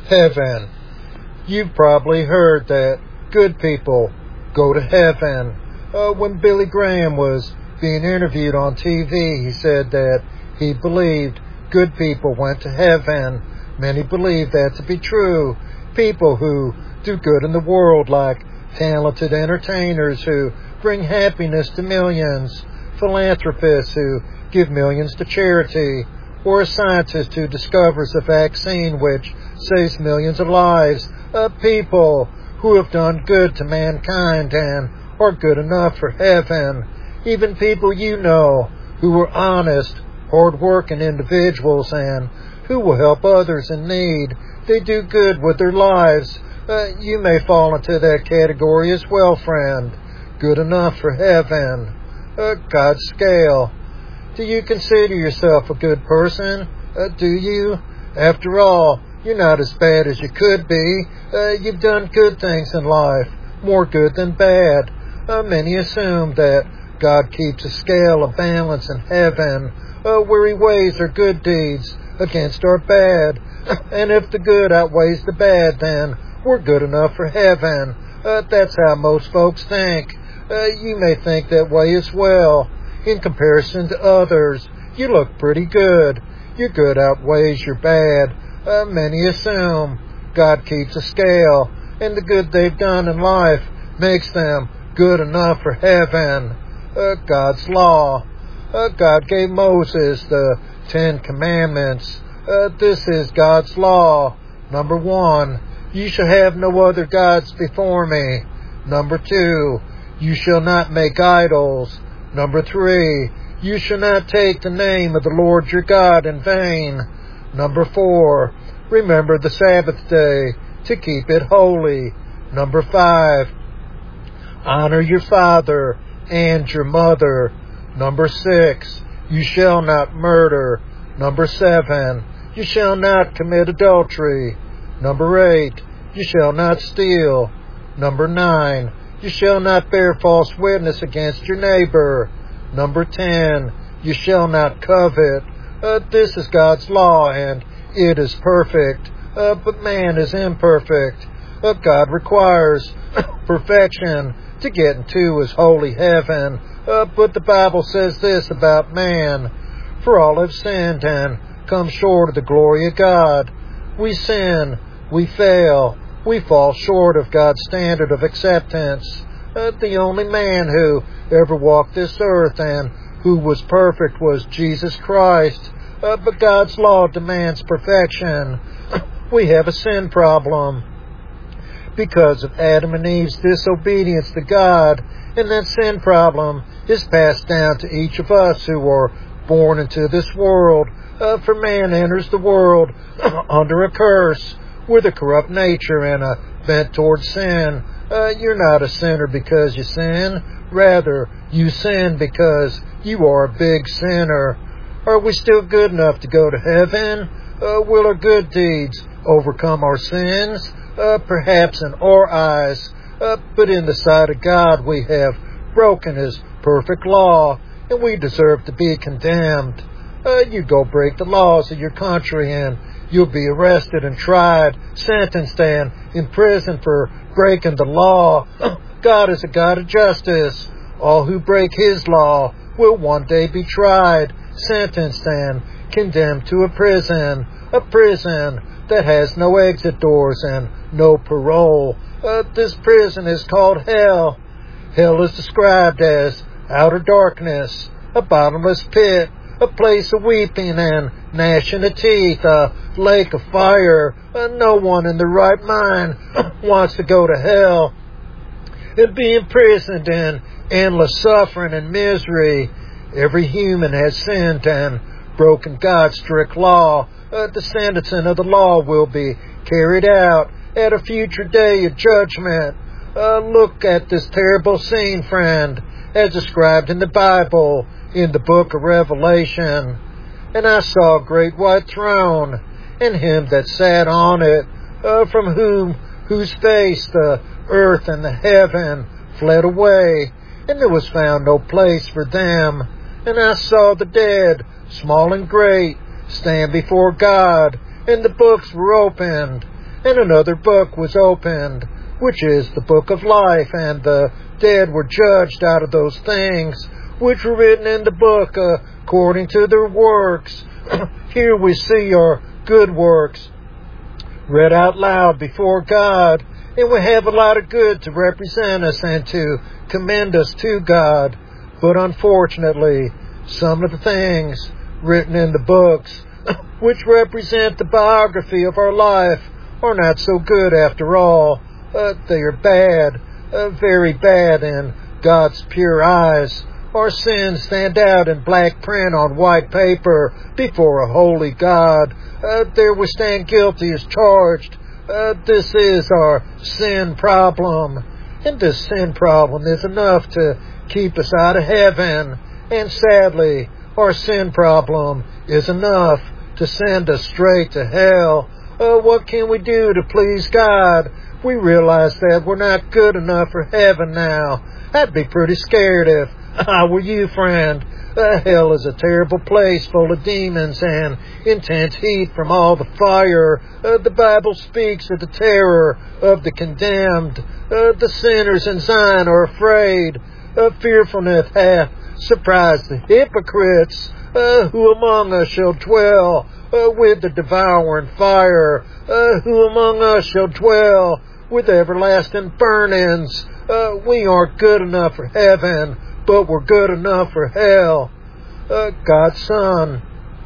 Heaven. You've probably heard that good people go to heaven. When Billy Graham was being interviewed on TV, he said that he believed good people went to heaven. Many believe that to be true. People who do good in the world, like talented entertainers who bring happiness to millions, philanthropists who give millions to charity, or a scientist who discovers a vaccine which saves millions of lives. People who have done good to mankind and are good enough for heaven. Even people you know who are honest, hard-working individuals and who will help others in need. They do good with their lives. You may fall into that category as well, friend. Good enough for heaven. God's scale. Do you consider yourself a good person? Do you? After all, you're not as bad as you could be. You've done good things in life, more good than bad. Many assume that God keeps a scale of balance in heaven, where He weighs our good deeds against our bad. And if the good outweighs the bad, then we're good enough for heaven. That's how most folks think. You may think that way as well. In comparison to others, you look pretty good. Your good outweighs your bad. Many assume God keeps a scale, and the good they've done in life makes them good enough for heaven. God's law. God gave Moses the 10 Commandments. This is God's law. Number 1, you shall have no other gods before me. Number 2, you shall not make idols. Number 3, you shall not take the name of the Lord your God in vain. Number 4, remember the Sabbath day to keep it holy. Number 5, honor your father and your mother. Number 6, you shall not murder. Number 7, you shall not commit adultery. Number 8, you shall not steal. Number 9, you shall not bear false witness against your neighbor. Number 10, you shall not covet. This is God's law, and it is perfect. But man is imperfect. God requires perfection to get into His holy heaven. But the Bible says this about man: for all have sinned and come short of the glory of God. We sin, we fail, we fall short of God's standard of acceptance. The only man who ever walked this earth and who was perfect was Jesus Christ. But God's law demands perfection. We have a sin problem because of Adam and Eve's disobedience to God, and that sin problem is passed down to each of us who are born into this world. For man enters the world under a curse, with a corrupt nature and a bent towards sin. You're not a sinner because you sin. Rather, you sin because you are a big sinner. Are we still good enough to go to heaven? Will our good deeds overcome our sins? Perhaps in our eyes, but in the sight of God we have broken His perfect law, and we deserve to be condemned. You go break the laws of your country and you'll be arrested and tried, sentenced, and imprisoned for breaking the law. God is a God of justice. All who break His law will one day be tried, sentenced, and condemned to a prison that has no exit doors and no parole. This prison is called hell. Hell is described as outer darkness, a bottomless pit, a place of weeping and gnashing of teeth, a lake of fire. No one in their right mind wants to go to hell and be imprisoned in endless suffering and misery. Every human has sinned and broken God's strict law. The sentencing of the law will be carried out at a future day of judgment. Look at this terrible scene, friend, as described in the Bible, in the book of Revelation. And I saw a great white throne, and Him that sat on it, from whose face the earth and the heaven fled away, and there was found no place for them. And I saw the dead, small and great, stand before God, and the books were opened. and another book was opened, which is the book of life, and the dead were judged out of those things which were written in the book according to their works. Here we see our good works read out loud before God, and we have a lot of good to represent us and to commend us to God. But unfortunately, some of the things written in the books which represent the biography of our life are not so good after all. They are bad, very bad in God's pure eyes. Our sins stand out in black print on white paper before a holy God. There we stand guilty as charged. This is our sin problem. And this sin problem is enough to keep us out of heaven. And sadly, our sin problem is enough to send us straight to hell. What can we do to please God? We realize that we're not good enough for heaven now. I'd be pretty scared if I were you, friend. Hell is a terrible place full of demons and intense heat from all the fire. The Bible speaks of the terror of the condemned. The sinners in Zion are afraid. Fearfulness hath surprised the hypocrites. Who among us shall dwell with the devouring fire? Who among us shall dwell with everlasting burnings? We aren't good enough for heaven, but we're good enough for hell. God's Son.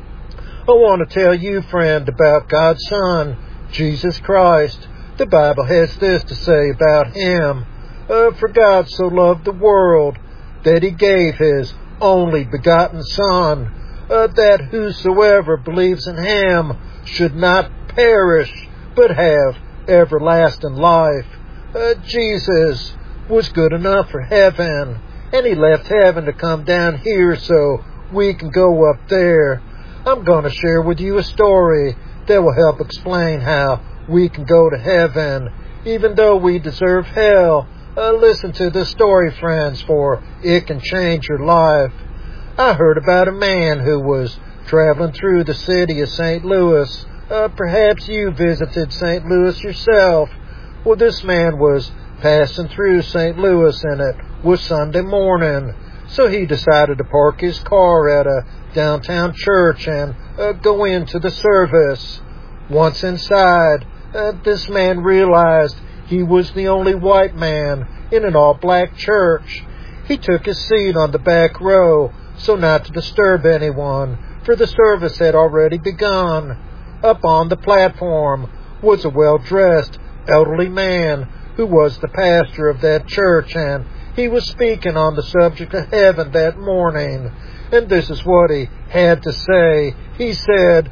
I want to tell you, friend, about God's Son, Jesus Christ. The Bible has this to say about Him. For God so loved the world that He gave His only begotten Son, that whosoever believes in Him should not perish, but have everlasting life. Jesus was good enough for heaven, and He left heaven to come down here so we can go up there. I'm going to share with you a story that will help explain how we can go to heaven, even though we deserve hell. Listen to this story, friends, for it can change your life. I heard about a man who was traveling through the city of St. Louis. Perhaps you visited St. Louis yourself. Well, this man was passing through St. Louis, and it was Sunday morning. So he decided to park his car at a downtown church and go into the service. Once inside, this man realized he was the only white man in an all-black church. He took his seat on the back row so not to disturb anyone, for the service had already begun. Up on the platform was a well-dressed, elderly man who was the pastor of that church, and he was speaking on the subject of heaven that morning. And this is what he had to say. He said,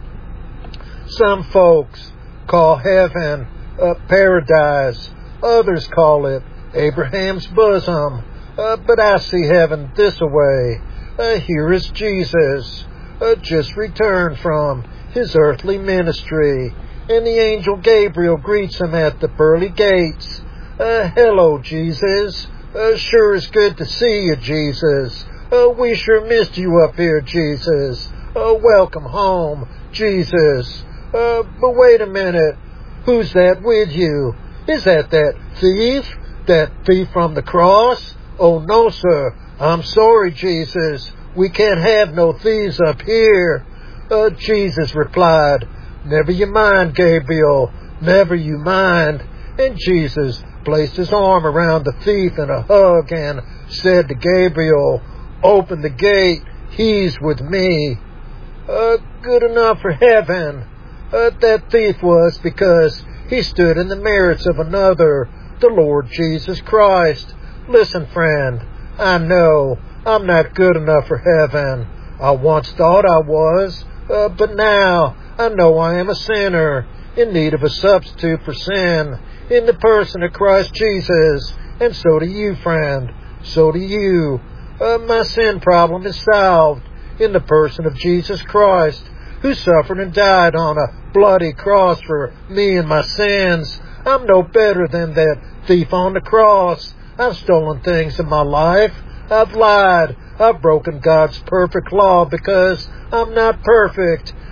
"Some folks call heaven paradise. Others call it Abraham's bosom. But I see heaven this way. Here is Jesus, just returned from His earthly ministry, and the angel Gabriel greets Him at the pearly gates. Hello, Jesus. Sure is good to see you, Jesus. We sure missed you up here, Jesus. Welcome home, Jesus. But wait a minute. Who's that with you? Is that thief? That thief from the cross? Oh, no, sir. I'm sorry, Jesus. We can't have no thieves up here." Jesus replied, "Never you mind, Gabriel. Never you mind." And Jesus placed His arm around the thief in a hug and said to Gabriel, "Open the gate. He's with me." Good enough for heaven. That thief was because he stood in the merits of another, the Lord Jesus Christ. Listen, friend, I know I'm not good enough for heaven. I once thought I was, but now I know I am a sinner in need of a substitute for sin in the person of Christ Jesus. And so do you, friend. So do you. My sin problem is solved in the person of Jesus Christ, who suffered and died on a bloody cross for me and my sins. I'm no better than that thief on the cross. I've stolen things in my life. I've lied. I've broken God's perfect law because I'm not perfect.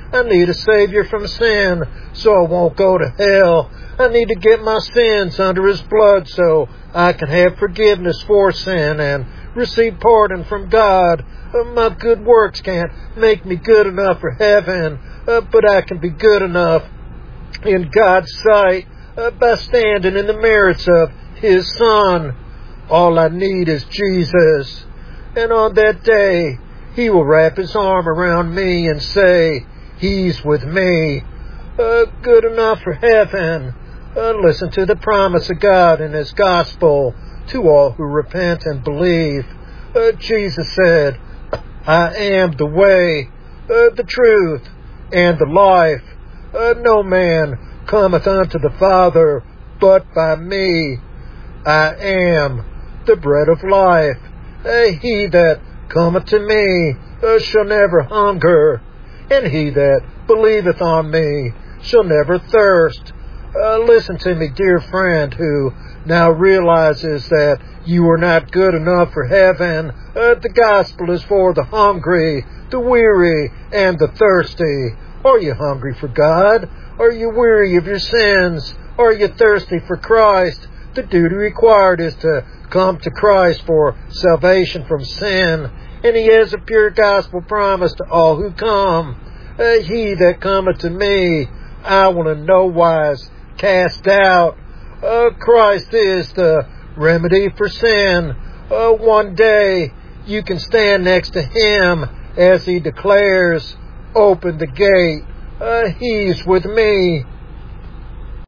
I need a Savior from sin so I won't go to hell. I need to get my sins under His blood so I can have forgiveness for sin and receive pardon from God. My good works can't make me good enough for heaven, but I can be good enough in God's sight by standing in the merits of His Son. All I need is Jesus. And on that day, He will wrap His arm around me and say, He's with me. Good enough for heaven. Listen to the promise of God in His gospel to all who repent and believe. Jesus said, I am the way, the truth, and the life. No man cometh unto the Father but by me. I am the bread of life. He that cometh to me shall never hunger, and he that believeth on me shall never thirst. Listen to me, dear friend, who now realizes that you are not good enough for heaven. The gospel is for the hungry, the weary, and the thirsty. Are you hungry for God? Are you weary of your sins? Are you thirsty for Christ? The duty required is to come to Christ for salvation from sin, and He has a pure gospel promise to all who come. He that cometh to me, I will in no wise cast out. Christ is the remedy for sin. One day you can stand next to Him as He declares, open the gate. He's with me.